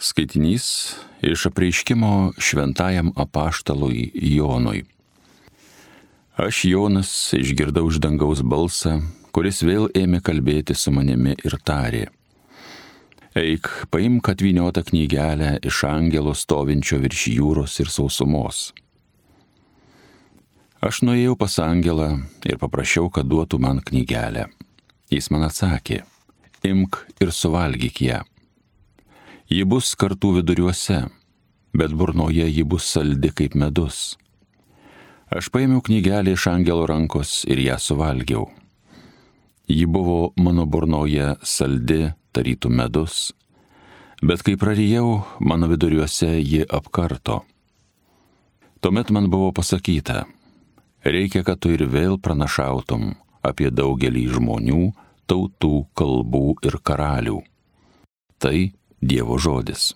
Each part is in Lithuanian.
Skaitinys iš apreiškimo šventajam apaštalui Jonui. Aš, Jonas, išgirdau iš dangaus balsą, kuris vėl ėmė kalbėti su manimi ir tarė: Eik, paimk atvyniotą knygelę iš angelo stovinčio virš jūros ir sausumos. Aš nuėjau pas angelą ir paprašiau, kad duotų man knygelę. Jis man atsakė: Imk ir suvalgyk ją. Ji bus kartų viduriuose, bet burnoje ji bus saldi kaip medus. Aš paėmiau knygelę iš angelo rankos ir ją suvalgiau. Ji buvo mano burnoje saldi, tarytum medus, bet kai prarijau, mano viduriuose ji apkarto. Tuomet man buvo pasakyta: reikia, kad tu ir vėl pranašautum apie daugelį žmonių, tautų, kalbų ir karalių. Tai Dievo žodis.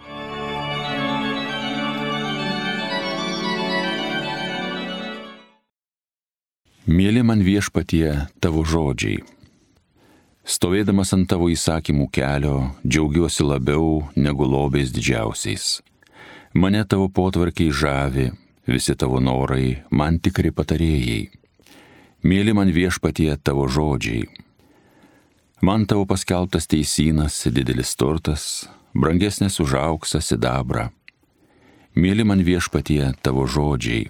Mieli man Viešpatie tavo žodžiai. Stovėdamas ant tavo įsakymų kelio, džiaugiuosi labiau negu lobiais didžiausiais. Mane tavo potvarkiai žavi, visi tavo norai man tikri patarėjai. Mieli man Viešpatie tavo žodžiai. Man tavo paskelbtas teisynas didelis turtas, brangesnis už auksą sidabrą. Mieli man Viešpatie tavo žodžiai.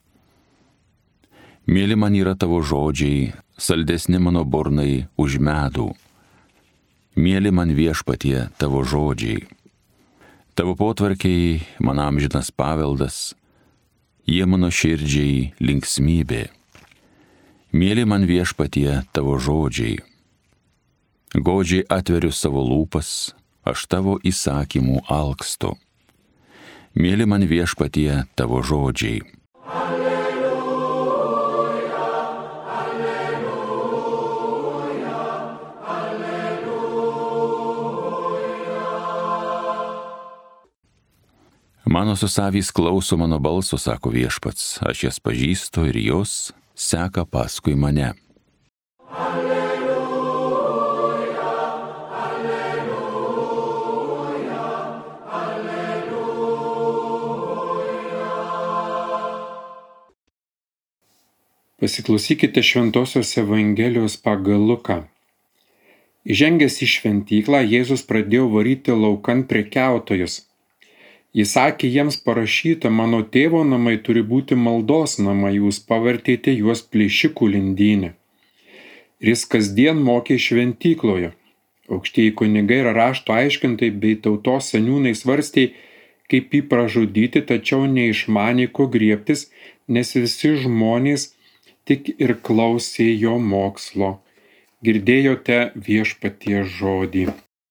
Mieli man yra tavo žodžiai, saldesni mano burnai už medų. Mieli man Viešpatie tavo žodžiai. Tavo potvarkiai man amžinas paveldas, jie mano širdžiai linksmybė. Mieli man Viešpatie tavo žodžiai. Godžiai atveriu savo lūpas, aš tavo įsakymų alkstu. Mieli man Viešpatie tavo žodžiai. Alleluja, alleluja, alleluja. Mano susavys klauso mano balso, sako Viešpats, aš jas pažįstu ir jos seka paskui mane. Pasiklausykite Šventosios Evangelijos pagal Luką. Įžengęs į šventyklą, Jėzus pradėjo varyti laukan prekiautojus. Jis sakė jiems: parašyta, mano tėvo namai turi būti maldos namai, jūs pavertėte juos plėšikų lindynę. Ir jis kasdien mokė šventykloje. Aukštieji kunigai ir rašto aiškintojai bei tautos seniūnai svarstė, kaip jį pražudyti, tačiau neišmanė, ko griebtis, nes visi žmonės tik ir klausė jo mokslo. Girdėjote Viešpaties žodį.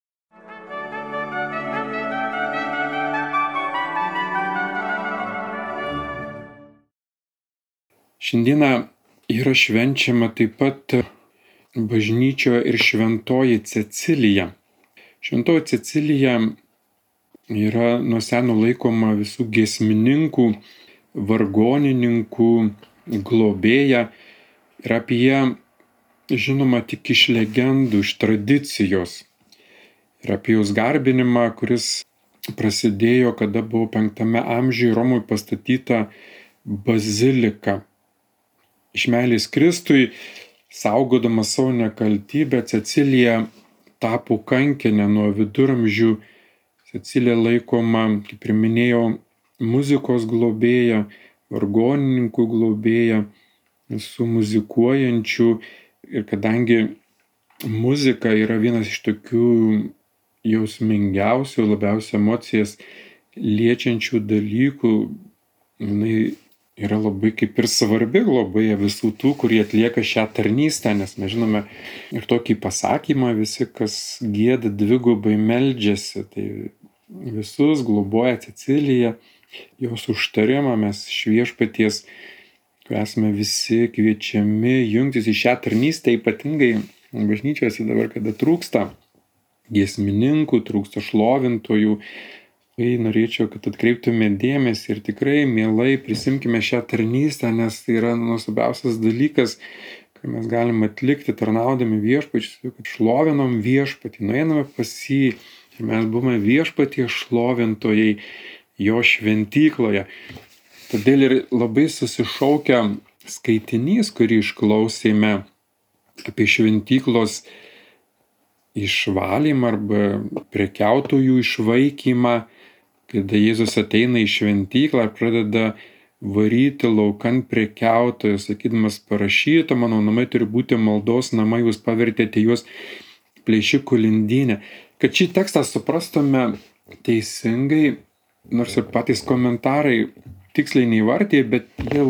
Šiandieną yra švenčiama taip pat bažnyčioje ir šventoji Cecilija. Šventoji Cecilija yra nuo seno laikoma visų giesmininkų, vargonininkų globėja ir apie ją žinoma tik iš legendų, iš tradicijos. Ir apie jos garbinimą, kuris prasidėjo, kada buvo 5 amžiuje Romoje pastatyta bazilika. Iš meilės Kristui, saugodama savo nekaltybę, Cecilija tapo kankinė nuo viduramžių. Cecilija laikoma, kaip ir minėjau, muzikos globėja, vargonininkų globėja, visų muzikuojančių. Ir kadangi muzika yra vienas iš tokių jausmingiausių, labiausiai emocijas liečiančių dalykų, jinai yra labai kaip ir svarbi globėja visų tų, kurie atlieka šią tarnystę, nes mes žinome ir tokį pasakymą: visi, kas gieda, dvigubai meldžiasi. Tai visus globoja Cecilija. Jos užtarimą mes iš Viešpaties esame visi kviečiami jungtis į šią tarnystę, ypatingai bažnyčiose dabar, kada trūksta giesmininkų, trūksta šlovintojų. Tai norėčiau, kad atkreiptume dėmesį ir tikrai mielai prisimkime šią tarnystę, nes tai yra nuostabiausias dalykas, ką mes galime atlikti tarnaudami Viešpačiui, kad šlovinam Viešpatį, nueiname pas jį, Mes buvome Viešpaties šlovintojai jo šventykloje. Todėl ir labai susišaukia skaitinys, kurį išklausėme apie šventyklos išvalymą arba prekiautojų išvaikymą, kada Jėzus ateina į šventyklą ir pradeda varyti laukan prekiautojus, sakydamas, parašyta, mano namai turi būti maldos namai, jūs pavertėte juos plėšikų lindynę. Kad šį tekstą suprastume teisingai, nors ir patys komentarai tiksliai neįvardė, bet jie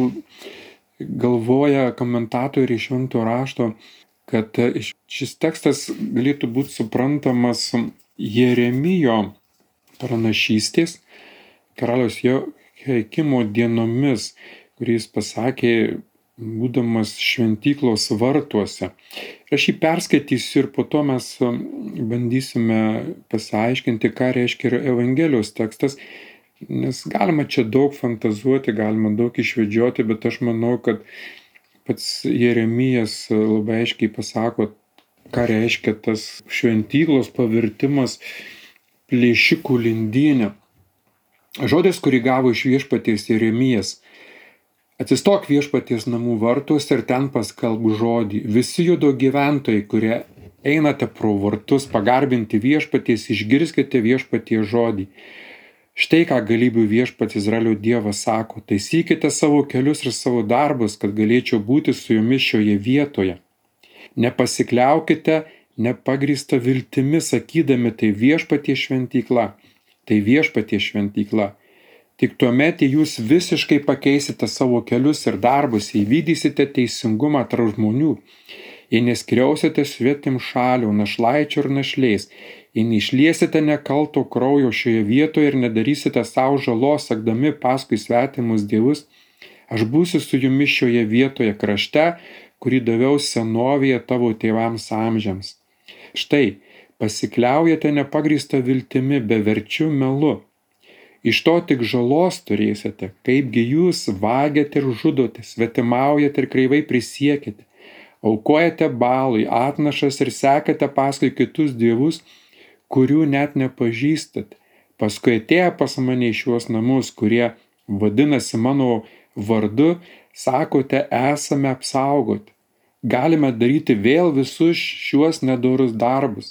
galvoja komentatoriai švento rašto, kad šis tekstas galėtų būti suprantamas Jeremijo pranašystės karaliaus Joakimo dienomis, kuris pasakė, būdamas šventyklos vartuose. Aš jį perskaitysiu ir po to mes bandysime pasiaiškinti, ką reiškia ir Evangelijos tekstas, nes galima čia daug fantazuoti, galima daug išvedžioti, bet aš manau, kad pats Jeremijas labai aiškiai pasako, ką reiškia tas šventyklos pavirtimas plėšikų lindynė. Žodis, kurį gavo iš Viešpaties Jeremijas: atsistok Viešpaties namų vartuose ir ten paskelbk žodį. Visi Judo gyventojai, kurie einate pro vartus pagarbinti Viešpaties, išgirskite Viešpaties žodį. Štai ką galybių Viešpats Izraelio Dievas sako: taisykite savo kelius ir savo darbus, kad galėčiau būti su jumis šioje vietoje. Nepasikliaukite nepagrįsta viltimi, sakydami, tai Viešpaties šventykla, tai Viešpaties šventykla. Tik tuomet jūs visiškai pakeisite savo kelius ir darbus, įvykdysite teisingumą tarp žmonių, jei neskriausite svetimšalių, našlaičių ir našlės, jei neišliesite nekalto kraujo šioje vietoje ir nedarysite savo žalos, sekdami paskui svetimus dievus, aš būsiu su jumis šioje vietoje krašte, kurį daviau senovėje tavo tėvams amžiams. Štai, pasikliaujate nepagrįsta viltimi, beverčiu melu. Iš to tik žalos turėsite, kaipgi jūs vagiate ir žudote, svetimaujate ir kreivai prisiekite, aukojate Baalui atnašas ir sekate paskui kitus dievus, kurių net nepažįstate. Paskui atėję pas mane į šiuos namus, kurie vadinasi mano vardu, sakote, esame apsaugoti. Galime daryti vėl visus šiuos nedorus darbus.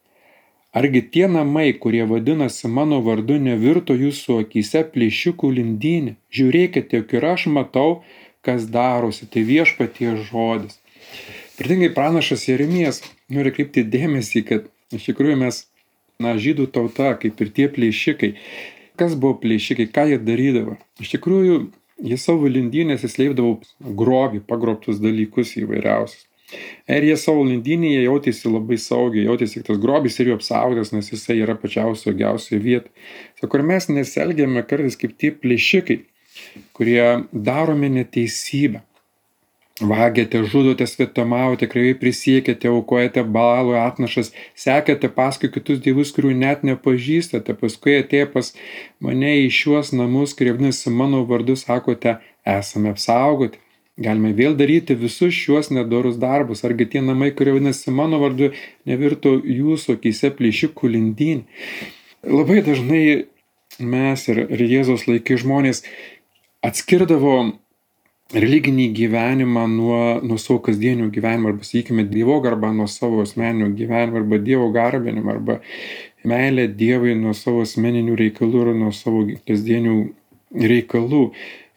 Argi tie namai, kurie vadinasi mano vardu, nevirto jūsų akyse plėšikų lindynė? Žiūrėkite, juk ir aš matau, kas darosi, tai Viešpaties žodis. Ypatingai pranašas Jeremijas nori kreipti dėmesį, kad iš tikrųjų mes, žydų tauta, kaip ir tie plėšikai. Kas buvo plėšikai, ką jie darydavo? Iš tikrųjų, jie savo lindynėse slėpdavo grobį, pagrobtus dalykus įvairiausius. Ir jie savo lindynėje jautėsi labai saugiai, jautėsi tas grobis ir jų apsaugotas, nes jisai yra pačiausia saugiausia vieta. Sako, ir mes nesielgiame kartais kaip tie plėšikai, kurie darome neteisybę. Vagiate, žudote, svetimaujate, kreivai prisiekite, aukojate Baalui atnašas, sekate paskui kitus dievus, kurių net nepažįstate, paskui atėję pas mane į šiuos namus, kurie vadinasi mano vardu, sakote, esame apsaugoti. Galime vėl daryti visus šiuos nedorus darbus. Argi tie namai, kurie vadinasi mano vardu, nevirto jūsų akyse plėšikų lindynė? Labai dažnai mes ir Jėzaus laikai žmonės atskirdavo religinį gyvenimą nuo savo kasdienio gyvenimo, arba, sakykime, Dievo garbą nuo savo asmeninio gyvenimo, arba Dievo garbinimą, arba meilę Dievui nuo savo asmeninių reikalų ir nuo savo kasdienių reikalų.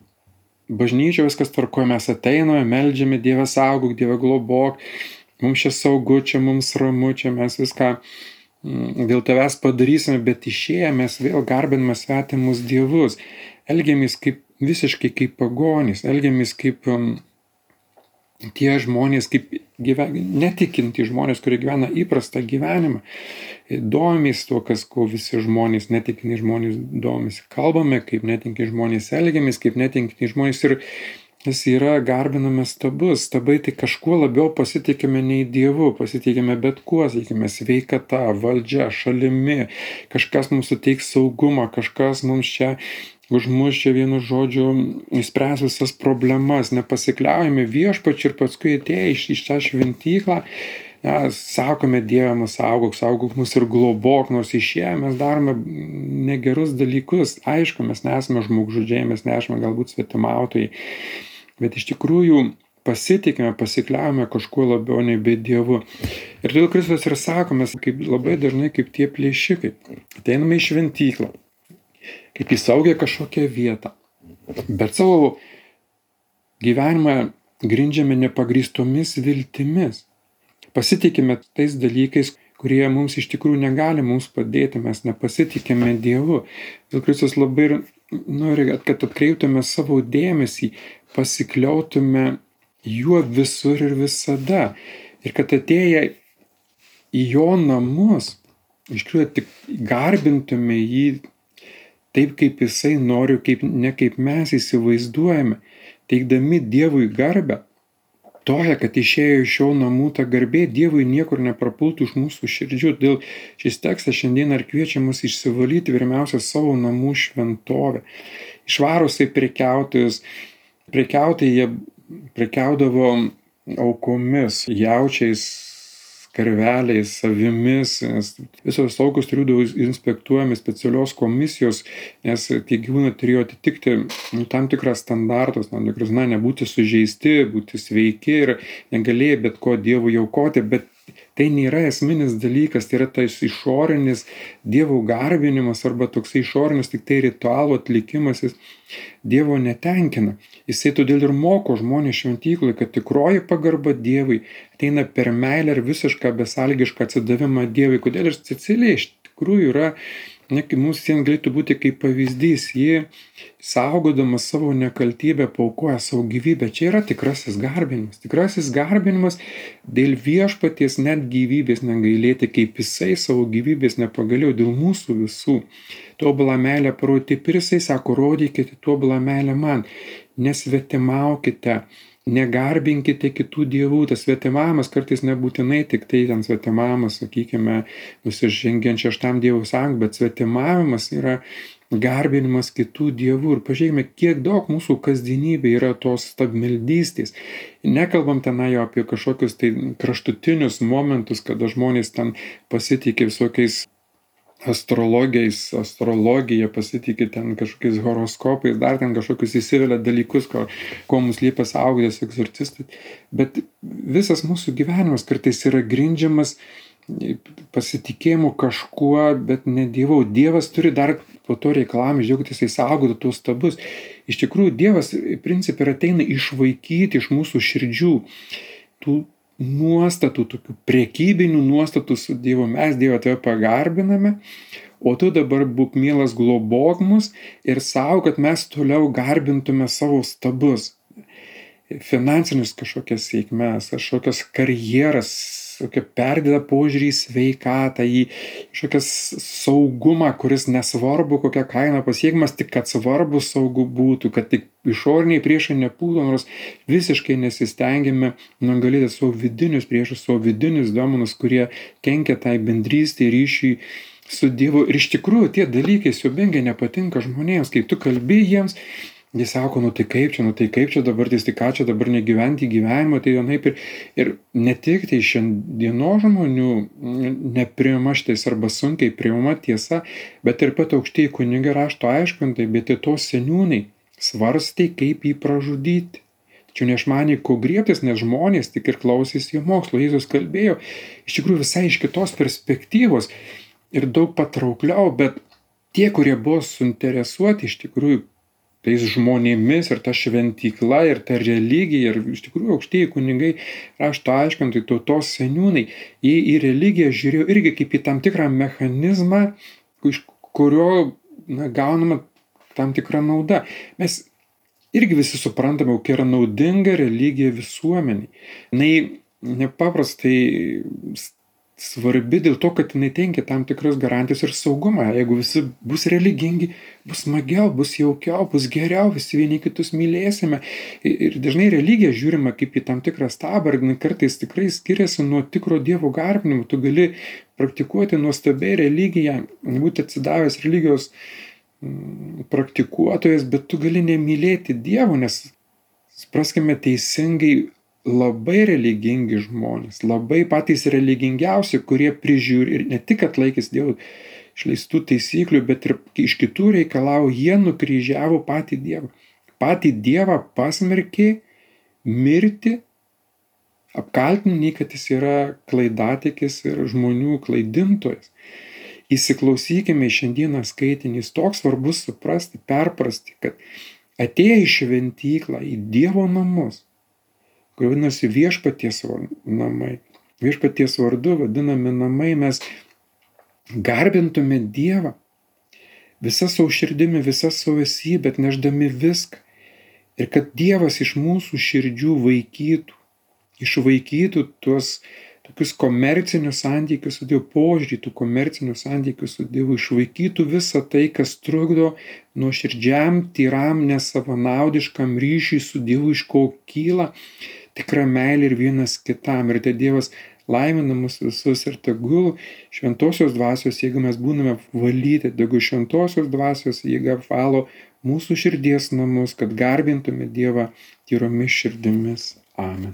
Bažnyčioje viskas tvarkoja, mes ateiname, meldžiame, Dieve saugok, Dieve globok, mums čia saugu, čia mums ramu, čia mes viską dėl tavęs padarysime, bet išėję mes vėl garbiname svetimus dievus, elgiamės visiškai kaip pagonys, elgiamės kaip tie žmonės, kaip netikinti žmonės, kurie gyvena įprastą gyvenimą, domės to, ko visi žmonės, netikinti žmonės domės. Kalbame, kaip netikinti žmonės, elgiamės, kaip netikinti žmonės ir jis yra garbinamas stabus. Stabai tai kažkuo labiau pasitikime nei Dievu, pasitikime bet kuo, sakykime, sveikata, valdžia, šalimi, kažkas mums suteiks saugumą, kažkas mums čia už mus čia vienu žodžiu išspręs visas problemas, nepasikliaujame Viešpačiu ir paskui atėję iš šią šventyklą, sakome Dieve mus saugok mus ir globok, nors išėję mes darome negerus dalykus. Aišku, mes nesame žmogžudžiai, mes nesame galbūt svetimautojai, bet iš tikrųjų pasitikime, pasikliaujame kažkuo labiau nei be Dievu. Ir todėl Kristus ir sako, mes labai dažnai kaip tie plėšikai ateiname į šventyklą, kaip į saugią kažkokią vietą, bet savo gyvenimą grindžiame nepagrįstomis viltimis. Pasitikime tais dalykais, kurie mums iš tikrųjų negali mums padėti, mes nepasitikime Dievu. Ir Kristus labai nori, kad atkreiptume savo dėmesį, pasikliautume juo visur ir visada. Ir kad atėję į jo namus, iš tikrųjų tik garbintume jį taip, kaip jisai nori, ne kaip mes įsivaizduojame, teikdami Dievui garbę, toje, kad išėjo iš jo namų ta garbė Dievui niekur neprapultų iš mūsų širdžių. Todėl šis tekstas šiandien ar kviečia mus išsivalyti pirmiausia savo namų šventovę. Išvarus į prekiautojus, prekiautojai jie prekiaudavo aukomis, jaučiais, karveliais, avimis, nes visos aukos turėdavo inspektuojami specialios komisijos, nes tie gyvūnai turėjo atitikti tam tikras standartus, nebūti sužeisti, būti sveiki ir negalėjo bet ko Dievui aukoti, bet tai nėra esminis dalykas, tai yra tas išorinis Dievo garbinimas arba toksai išorinis tik tai ritualų atlikimas, jis Dievo netenkina. Jisai todėl ir moko žmonės šventykloje, kad tikroji pagarba Dievui ateina per meilę ir visišką besąlygišką atsidavimą Dievui. Kodėl ir Cecilija iš tikrųjų yra, mums jiems galėtų būti kaip pavyzdys, ji saugodama savo nekaltybę paaukoja savo gyvybę. Čia yra tikrasis garbinimas. Tikrasis garbinimas dėl viešpaties net gyvybės negailėti, kaip jisai savo gyvybės nepagailėjo dėl mūsų visų. Tobulą meilę parodyti, taip ir jisai sako, rodykite tobulą meilę man, nesvetimaukite, negarbinkite kitų dievų. Tas svetimavimas kartais nebūtinai tik tai ten svetimavimas, sakykime, nusižengiant šeštam dievų sąjungą, bet svetimavimas yra garbinimas kitų dievų. Ir pažiūrėkime, kiek daug mūsų kasdienybė yra tos stabmeldystės. Nekalbam tenai jau apie kažkokius tai kraštutinius momentus, kada žmonės ten pasitikė visokiais astrologija, pasitikė ten kažkokiais horoskopais, dar ten kažkokius įsivelia dalykus, ko mums liepia saugotis egzorcistai. Bet visas mūsų gyvenimas kartais yra grindžiamas pasitikėjimu kažkuo, bet ne Dievu. Dievas turi dar po to reikalavimą, kad jisai saugotų tuos stabus. Iš tikrųjų, Dievas principai ateina išvaikyti iš mūsų širdžių tų nuostatų, tokių priekybinių nuostatų su Dievu. Mes Dievą tave pagarbiname, o tu dabar būk mielas, globok mus ir savo, kad mes toliau garbintume savo stabus. Finansinius kažkokias sėkmes, kažkokias karjeras, tokia perdėta požiūrį į sveikatą, į kažkokias saugumą, kuris nesvarbu kokia kaina pasiekimas, tik kad svarbu saugu būtų, kad tik išoriniai priešai nepūtų, nors visiškai nesistengėme nugalėti savo vidinius priešus, savo vidinius demonus, kurie kenkia tai bendrystei, ryšiui su Dievu. Ir iš tikrųjų tie dalykai siaubingai nepatinka žmonėms, kai tu kalbi jiems. Jis sako, tai kaip čia dabar, tai ką čia dabar negyventi gyvenimą, tai vienaip ir ne tik tai šiandieno žmonių nepriima šitais arba sunkiai priima tiesa, bet ir pat aukštieji kunigai rašto aiškintai, bet ir tos seniūnai svarstė, kaip jį pražudyti. Tačiau neišmanė, ko griebtis, nes žmonės tik ir klausys jo mokslo. Jėzus kalbėjo iš tikrųjų visai iš kitos perspektyvos ir daug patraukliau, bet tie, kurie buvo suinteresuoti iš tikrųjų tais žmonėmis ir ta šventykla ir ta religija ir iš tikrųjų aukštieji kunigai rašto aiškintojai, tautos seniūnai, jie į religiją žiūrėjo irgi kaip į tam tikrą mechanizmą, iš kurio gaunama tam tikra nauda. Mes irgi visi suprantame, kokia yra naudinga religija visuomeniai. Jinai nepaprastai svarbi dėl to, kad jinai teikia tam tikras garantijas ir saugumą. Jeigu visi bus religingi, bus smagiau, bus jaukiau, bus geriau, visi vieni kitus mylėsime. Ir dažnai religija žiūrima kaip į tam tikrą stabą, ir kartais tikrai skiriasi nuo tikro Dievo garbinimo. Tu gali praktikuoti nuostabiai religiją, būti atsidavęs religijos praktikuotojas, bet tu gali nemylėti Dievo, nes, supraskime teisingai, labai religingi žmonės, labai patys religingiausi, kurie prižiūri ir ne tik atlaikys Dievo išleistų taisyklių, bet ir iš kitų reikalavo, jie nukryžiavo patį Dievą. Patį Dievą pasmerkė mirti, apkaltinį, kad jis yra klaidatikis ir žmonių klaidintojas. Įsiklausykime į šiandieną skaitinį, jis toks svarbus suprasti, perprasti, kad atėję į šventyklą, į Dievo namus, kur vadinasi viešpaties namai, viešpaties vardu vadinami namai, mes garbintume Dievą visą savo širdimi, visą savo esybę, atnešdami viską. Ir kad Dievas iš mūsų širdžių išvaikytų tuos tokius komercinius santykius su Dievu, požiūrį tų komercinių santykių su Dievu, išvaikytų visą tai, kas trukdo nuoširdžiam, tyram, nesavanaudiškam ryšiui su Dievu, iš ko kyla tikra meilė ir vienas kitam. Ir tai Dievas laimina mus visus ir tegul šventosios dvasios, jeigu mes būname valyti, tegul šventosios dvasios jėga valo mūsų širdies namus, kad garbintume Dievą tyromis širdimis. Amen.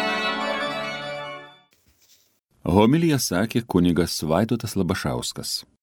Homiliją sakė kunigas Vaidotas Labašauskas.